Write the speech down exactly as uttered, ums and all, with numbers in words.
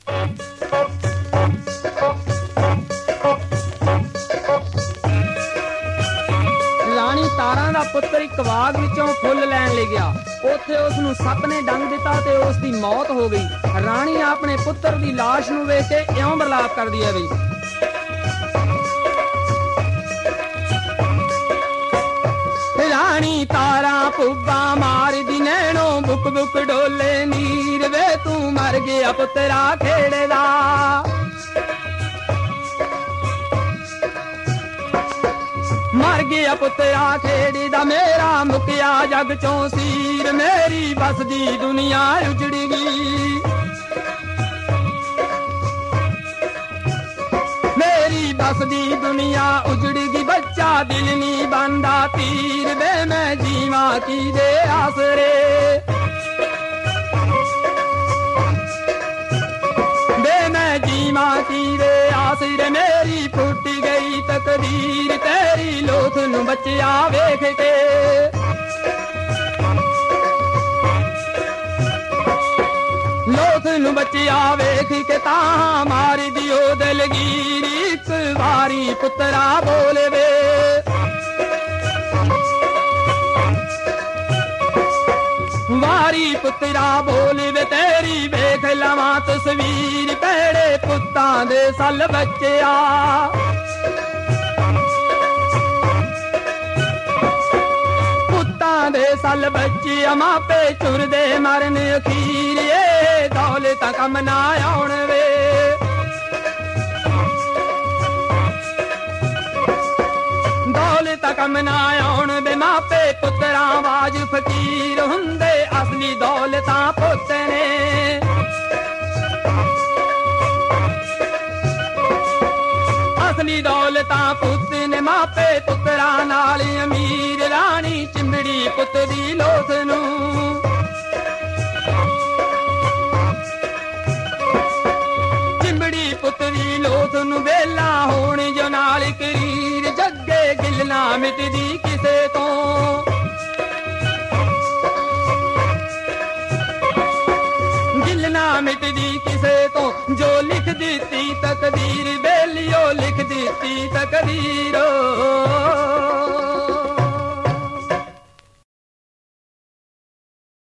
ਰਾਣੀ ਤਾਰਾਂ ਦਾ ਪੁੱਤਰ ਇੱਕ ਬਾਗ ਵਿੱਚੋਂ ਫੁੱਲ ਲੈਣ ਲਈ ਗਿਆ। ਉੱਥੇ ਉਸ ਨੂੰ ਸੱਪ ਨੇ ਡੰਗ ਦਿੱਤਾ ਤੇ ਉਸ ਦੀ ਮੌਤ ਹੋ ਗਈ। ਰਾਣੀ ਆਪਣੇ ਪੁੱਤਰ ਦੀ ਲਾਸ਼ ਨੂੰ ਵੇਖ ਕੇ ਇਉਂ ਬਰਲਾਪ ਕਰਦੀ ਹੈ ਬਈ, ਰਾਣੀ ਤਾਰਾਂ ਪੁੱਗਾ ਮਾਰਦੀ ਨੈਣੋਂ ਬੁੱਕ ਬੁੱਕ ਡੋਲੇ ਨੀਰ ਵੇ ਤੂੰ ਮਰ ਗਿਆ ਪੁੱਤਰਾ ਖੇੜਦਾ। ਮਰ ਗਿਆ ਪੁੱਤਰਾ ਖੇੜਦਾ ਮੇਰਾ ਮੁਕਿਆ ਜੱਗ ਚੋਂ ਸੀਰ, ਮੇਰੀ ਬਸਦੀ ਦੁਨੀਆ ਉਜੜ ਗਈ, ਮੇਰੀ ਬਸਦੀ ਦੁਨੀਆ ਉਜੜ ਗਈ। ਬੱਚਾ ਦਿਲ ਨੀ ਬੰਦਾ ਤੀਰ ਵੇ ਮੈਂ ਜੀਵਾਂ ਕਿਹਦੇ ਆਸਰੇ, ਵੇ ਮੈਂ ਜੀਵਾਂ ਕਿਹਦੇ ਆਸਰੇ। ਮੇਰੀ ਫੁੱਟ ਗਈ ਤਕਦੀਰ ਤੇਰੀ ਲੋਥ ਨੂੰ ਬੱਚਿਆ ਵੇਖ ਕੇ, ਲੋਥ ਨੂੰ ਬੱਚਿਆ ਵੇਖ ਕੇ ਤਾਂ ਮਾਰਦੀ ਉਹ ਦਲਗੀਰ। ਇੱਕ ਵਾਰੀ ਪੁੱਤਰਾ ਬੋਲੇ ਵੇ, ਵਾਰੀ ਪੁੱਤਰਾ ਬੋਲੇ ਵੇ ਤੇਰੀ ਵੇਖ ਲਵਾਂ ਤਸਵੀਰ, ਭੈੜੇ ਪੁੱਤਾਂ ਦੇ ਸੱਲ ਬੱਚਿਆ, ਪੁੱਤਾਂ ਦੇ ਸੱਲ ਬੱਚੇ ਮਾਪੇ ਚੁਰਦੇ ਮਰਨ ਅਖੀਰ। ਏ ਦੌਲਤਾਂ ਕੰਮ ਨਾ ਆਉਣ ਵੇ, ਦੌਲਤਾਂ ਕੰਮ ਨਾ ਆਉਣ ਵੇ ਮਾਪੇ ਪੁੱਤਰਾਂ ਬਾਜ ਫਕੀਰ ਹੁੰਦੇ, ਅਸਲੀ ਦੌਲਤਾਂ ਪੁੱਤ ਨੇ, ਅਸਲੀ ਦੌਲਤਾਂ ਪੁੱਤ ਨੇ ਮਾਪੇ ਪੁੱਤਰਾਂ ਨਾਲ ਅਮੀਰ। ਰਾਣੀ ਚਿੰਬੜੀ ਪੁੱਤ ਦੀ ਲੋਥ ਨੂੰ, ਚਿੰਬੜੀ ਪੁੱਤ ਦੀ ਲੋਥ ਨੂੰ ਵੇਲਾ ਹੋਣ ਜੋ ਨਾਲ ਕਰੀਰ। ਜੱਗੇ ਗਿੱਲ ਨਾ ਮਿਟਦੀ ਕਿਸੇ ਤੋਂ, ਗਿੱਲ ਨਾ ਮਿਟਦੀ ਕਿਸੇ ਤੋਂ, ਜੋ ਲਿਖ ਦਿੱਤੀ ਤਕਦੀਰ ਬੇਲੀਓ ਲਿਖ ਦਿੱਤੀ ਤਕਦੀਰ।